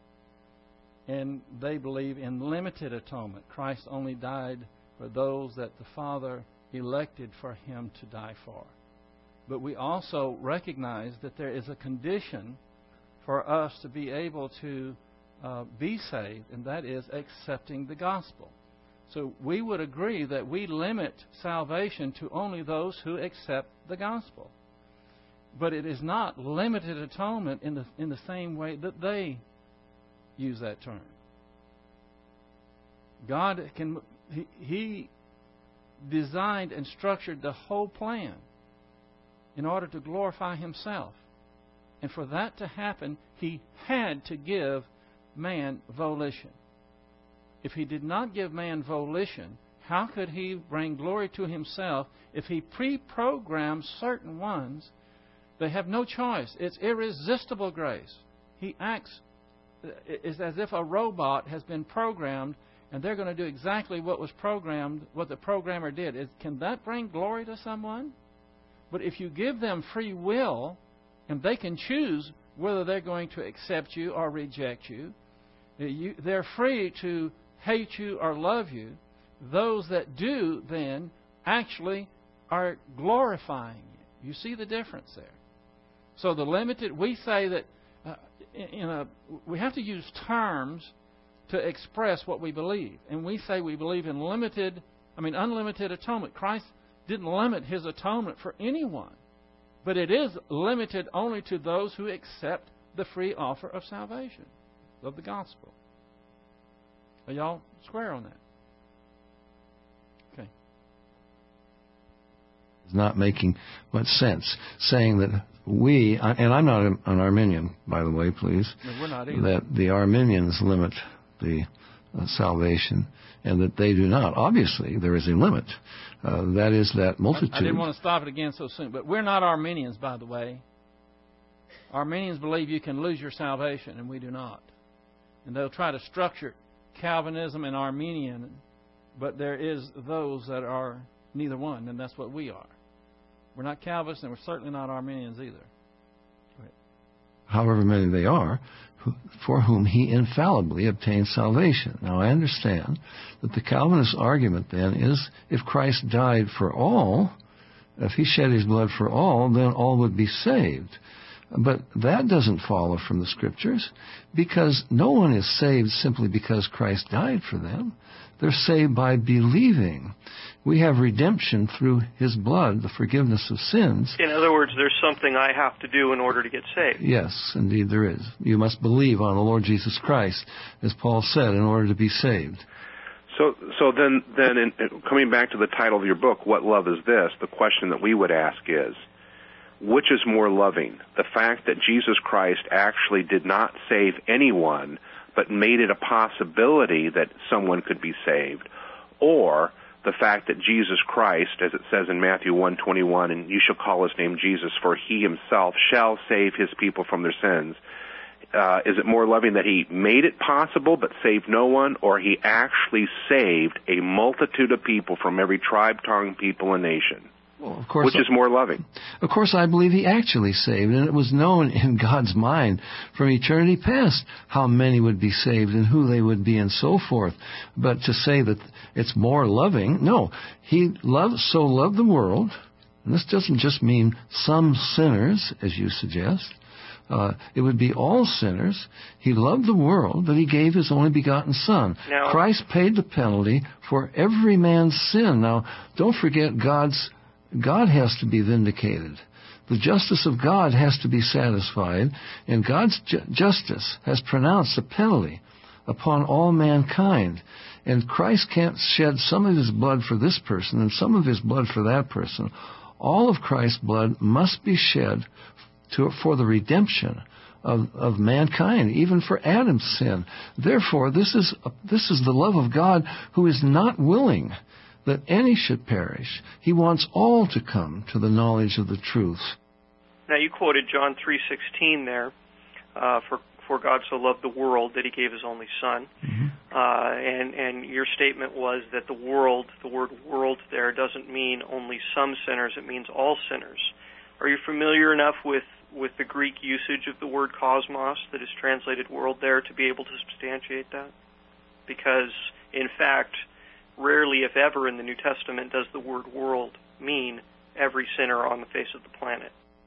And they believe in limited atonement. Christ only died for those that the Father elected for him to die for. But we also recognize that there is a condition for us to be able to uh, be saved, and that is accepting the gospel. So we would agree that we limit salvation to only those who accept the gospel. But it is not limited atonement in the in the same way that they use that term. God can he, he designed and structured the whole plan in order to glorify himself. And for that to happen, he had to give man volition. If he did not give man volition, how could he bring glory to himself if he pre-programmed certain ones? They have no choice. It's irresistible grace. He acts It's as if a robot has been programmed and they're going to do exactly what was programmed, what the programmer did. Is, can that bring glory to someone? But if you give them free will and they can choose whether they're going to accept you or reject you, you they're free to hate you or love you. Those that do then actually are glorifying you. You see the difference there. So the limited, we say that uh, in a, we have to use terms to express what we believe. And we say we believe in limited, I mean unlimited atonement. Christ didn't limit his atonement for anyone. But it is limited only to those who accept the free offer of salvation, of the gospel. Are y'all square on that? Okay. it's not making much sense, saying that we, and I'm not an Arminian, by the way, please, No, we're not either. that the Arminians limit the uh, salvation, and that they do not. Obviously, there is a limit. Uh, that is that multitude. I didn't want to stop it again so soon, but we're not Arminians, by the way. Arminians believe you can lose your salvation, and we do not. And they'll try to structure Calvinism and Arminian, but there is those that are neither one, and that's what we are. We're not Calvinists, and we're certainly not Arminians either. However many they are, for whom he infallibly obtains salvation. Now, I understand that the Calvinist argument then is if Christ died for all, if he shed his blood for all, then all would be saved. But that doesn't follow from the Scriptures, because no one is saved simply because Christ died for them. They're saved by believing. We have redemption through his blood, the forgiveness of sins. In other words, there's something I have to do in order to get saved. Yes, indeed there is. You must believe on the Lord Jesus Christ, as Paul said, in order to be saved. So, so then, then in, coming back to the title of your book, What Love Is This? The question that we would ask is, which is more loving? The fact that Jesus Christ actually did not save anyone, but made it a possibility that someone could be saved, or the fact that Jesus Christ, as it says in Matthew one twenty-one, and you shall call his name Jesus, for he himself shall save his people from their sins. Uh, is it more loving that he made it possible but saved no one, or he actually saved a multitude of people from every tribe, tongue, people, and nation? Well, of course, which is more loving? Of course, I believe he actually saved, and it was known in God's mind from eternity past how many would be saved and who they would be and so forth. But to say that it's more loving, no. He loved, so loved the world, and this doesn't just mean some sinners, as you suggest. Uh, it would be all sinners. He loved the world, that he gave his only begotten Son. Now, Christ paid the penalty for every man's sin. Now, don't forget God's God has to be vindicated. The justice of God has to be satisfied, and God's ju- justice has pronounced a penalty upon all mankind. And Christ can't shed some of his blood for this person and some of his blood for that person. All of Christ's blood must be shed to, for the redemption of, of mankind, even for Adam's sin. Therefore, this is, this is the love of God, who is not willing that any should perish. He wants all to come to the knowledge of the truth. Now, you quoted John three sixteen there, uh, for for God so loved the world that he gave his only Son. Mm-hmm. Uh, and, and your statement was that the world, the word world there, doesn't mean only some sinners, it means all sinners. Are you familiar enough with, with the Greek usage of the word cosmos that is translated world there to be able to substantiate that? Because, in fact, rarely, if ever, in the New Testament does the word world mean every sinner on the face of the planet.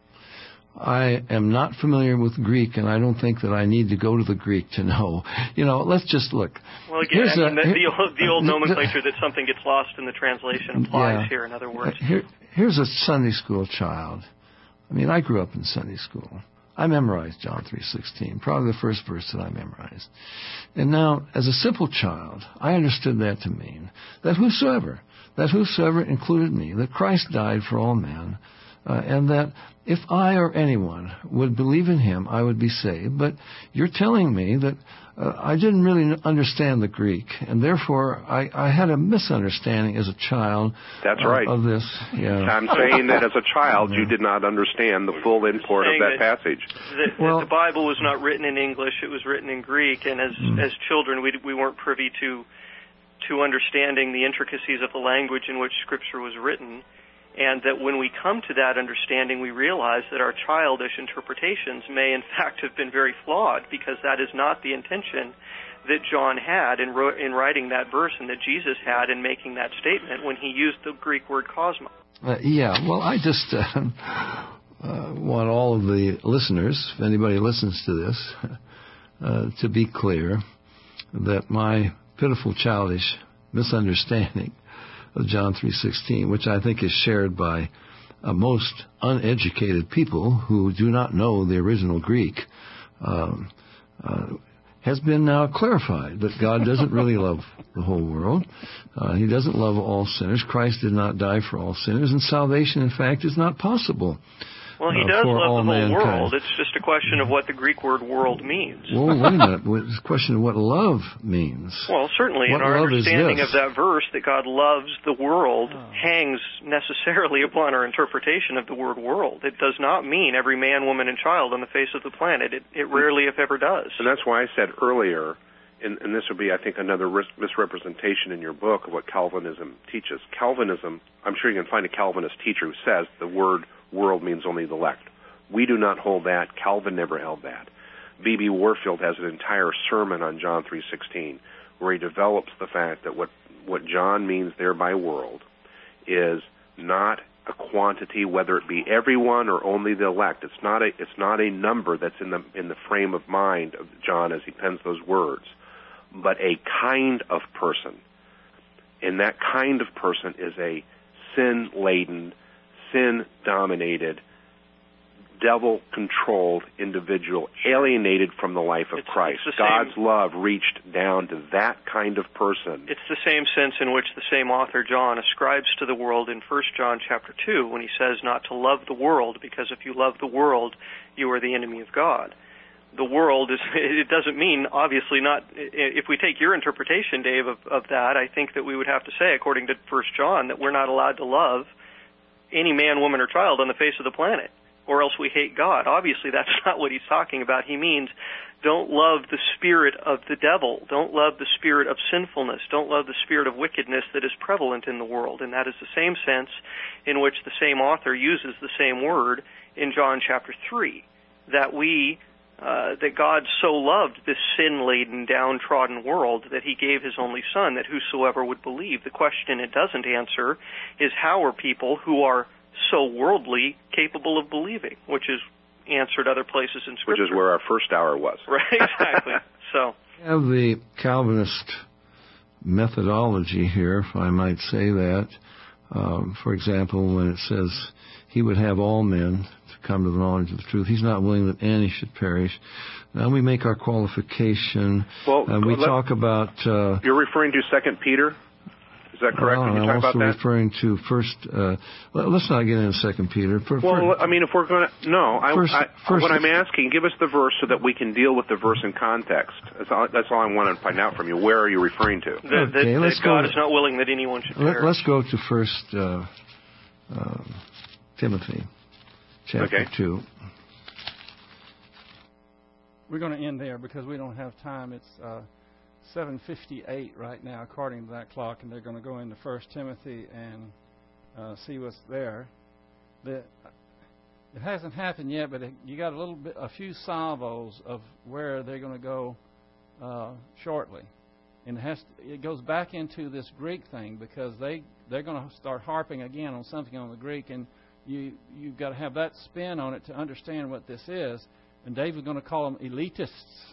I am not familiar with Greek, and I don't think that I need to go to the Greek to know. You know, let's just look. Well, again, I mean, a, the, the, old, the old nomenclature that something gets lost in the translation applies yeah, here, in other words. Here, here's a Sunday school child. I mean, I grew up in Sunday school. I memorized John three sixteen, probably the first verse that I memorized. And now, as a simple child, I understood that to mean that whosoever, that whosoever included me, that Christ died for all men, uh, and that if I or anyone would believe in him, I would be saved. But you're telling me that uh, I didn't really understand the Greek, and therefore I, I had a misunderstanding as a child. That's uh, right. Of this. Yeah. I'm saying that as a child you did not understand the full import of that, that passage. The, well, the Bible was not written in English; it was written in Greek, and as mm. as children we we weren't privy to to understanding the intricacies of the language in which Scripture was written. And that when we come to that understanding, we realize that our childish interpretations may, in fact, have been very flawed, because that is not the intention that John had in, ro- in writing that verse, and that Jesus had in making that statement when he used the Greek word cosmos. Uh, yeah, well, I just uh, uh, want all of the listeners, if anybody listens to this, uh, to be clear that my pitiful childish misunderstanding of John three sixteen, which I think is shared by uh, most uneducated people who do not know the original Greek, um, uh, has been now clarified, that God doesn't really love the whole world. Uh, he doesn't love all sinners. Christ did not die for all sinners, and salvation, in fact, is not possible Well, he uh, does for love all the whole mankind. world. It's just a question of what the Greek word world means. Well, wait a minute. It's a question of what love means. Well, certainly, What in our love is understanding this? of that verse, that God loves the world hangs necessarily upon our interpretation of the word world. It does not mean every man, woman, and child on the face of the planet. It, it rarely, if ever, does. And that's why I said earlier, and, and this would be, I think, another ris- misrepresentation in your book of what Calvinism teaches. Calvinism, I'm sure you can find a Calvinist teacher who says the word world means only the elect. We do not hold that. Calvin never held that. B B Warfield has an entire sermon on John three sixteen where he develops the fact that what, what John means there by world is not a quantity, whether it be everyone or only the elect. It's not a it's not a number that's in the in the frame of mind of John as he pens those words, but a kind of person. And that kind of person is a sin-laden, sin-dominated, devil-controlled individual, alienated from the life of It's, Christ. it's God's same, love reached down to that kind of person. It's the same sense in which the same author, John, ascribes to the world in First John chapter two when he says not to love the world, because if you love the world, you are the enemy of God. The world is, it doesn't mean, obviously not, if we take your interpretation, Dave, of, of that, I think that we would have to say, according to First John, that we're not allowed to love any man, woman, or child on the face of the planet, or else we hate God. Obviously, that's not what he's talking about. He means don't love the spirit of the devil. Don't love the spirit of sinfulness. Don't love the spirit of wickedness that is prevalent in the world. And that is the same sense in which the same author uses the same word in John chapter three, that we, uh, that God so loved this sin-laden, downtrodden world that he gave his only Son, that whosoever would believe. The question it doesn't answer is how are people who are so worldly capable of believing, which is answered other places in Scripture. Which is where our first hour was. Right, exactly. So We have the Calvinist methodology here, if I might say that. Um, for example, when it says he would have all men to come to the knowledge of the truth, he's not willing that any should perish. Now we make our qualification, Well, and we let, talk about... Uh, You're referring to Second Peter? Is that correct? Well, when you I'm talk also about that? referring to first. Uh, let, let's not get into Second Peter. For, Well, for, I mean, if we're going to no, I, first, I, first, what I'm asking, give us the verse so that we can deal with the verse in context. That's all, that's all I want to find out from you. Where are you referring to? that, that, Okay, that let's God go is not willing that anyone should let, perish. let's go to First uh, uh, Timothy, chapter Okay. two. We're going to end there because we don't have time. It's uh, seven fifty-eight right now, according to that clock, and they're going to go into First Timothy and uh, see what's there. The, it hasn't happened yet, but it, you got a little bit, a few salvos of where they're going to go uh, shortly, and it, has to, it goes back into this Greek thing because they they're going to start harping again on something on the Greek, and you you've got to have that spin on it to understand what this is. And David's going to call them elitists.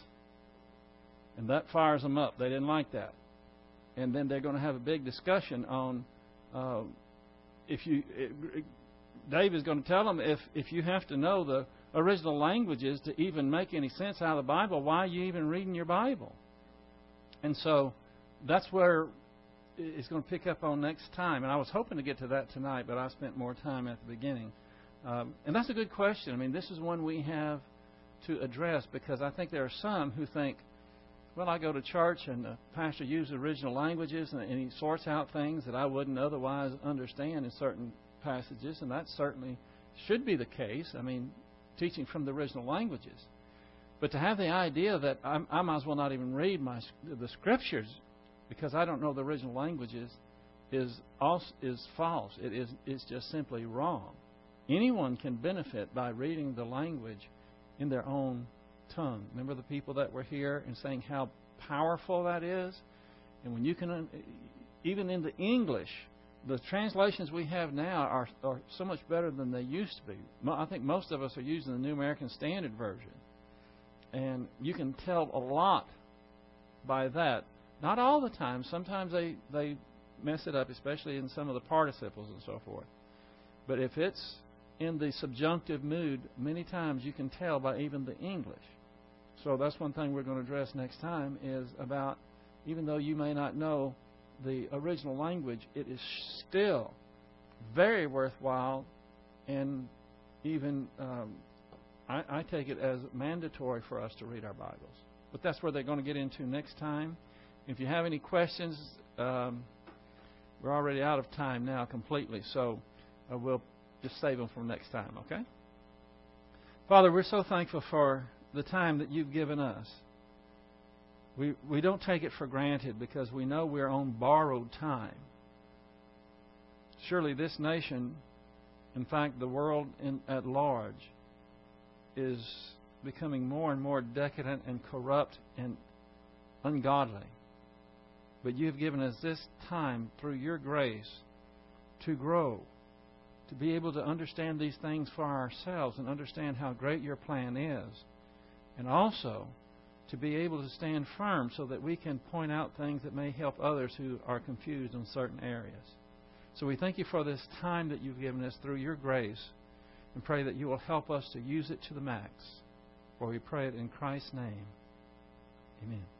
And that fires them up. They didn't like that. And then they're going to have a big discussion on uh, if you. It, it, Dave is going to tell them if, if you have to know the original languages to even make any sense out of the Bible, why are you even reading your Bible? And so that's where it's going to pick up on next time. And I was hoping to get to that tonight, but I spent more time at the beginning. Um, and that's a good question. I mean, this is one we have to address because I think there are some who think, well, I go to church and the pastor uses original languages and, and he sorts out things that I wouldn't otherwise understand in certain passages, and that certainly should be the case. I mean, teaching from the original languages. But to have the idea that I'm, I might as well not even read my the scriptures because I don't know the original languages is also, is false. It is it's just simply wrong. Anyone can benefit by reading the language in their own tongue. Remember the people that were here and saying how powerful that is? And when you can, even in the English, the translations we have now are, are so much better than they used to be. I think most of us are using the New American Standard Version. And you can tell a lot by that. Not all the time. Sometimes they, they mess it up, especially in some of the participles and so forth. But if it's in the subjunctive mood, many times you can tell by even the English. So that's one thing we're going to address next time is about, even though you may not know the original language, it is still very worthwhile and even, um, I, I take it as mandatory for us to read our Bibles. But that's where they're going to get into next time. If you have any questions, um, we're already out of time now completely, so uh, we'll just save them for next time, okay? Father, we're so thankful for the time that you've given us. We we don't take it for granted because we know we're on borrowed time. Surely this nation, in fact the world in, at large, is becoming more and more decadent and corrupt and ungodly. But you have given us this time through your grace to grow, to be able to understand these things for ourselves and understand how great your plan is. And also to be able to stand firm so that we can point out things that may help others who are confused in certain areas. So we thank you for this time that you've given us through your grace and pray that you will help us to use it to the max. For we pray it in Christ's name. Amen.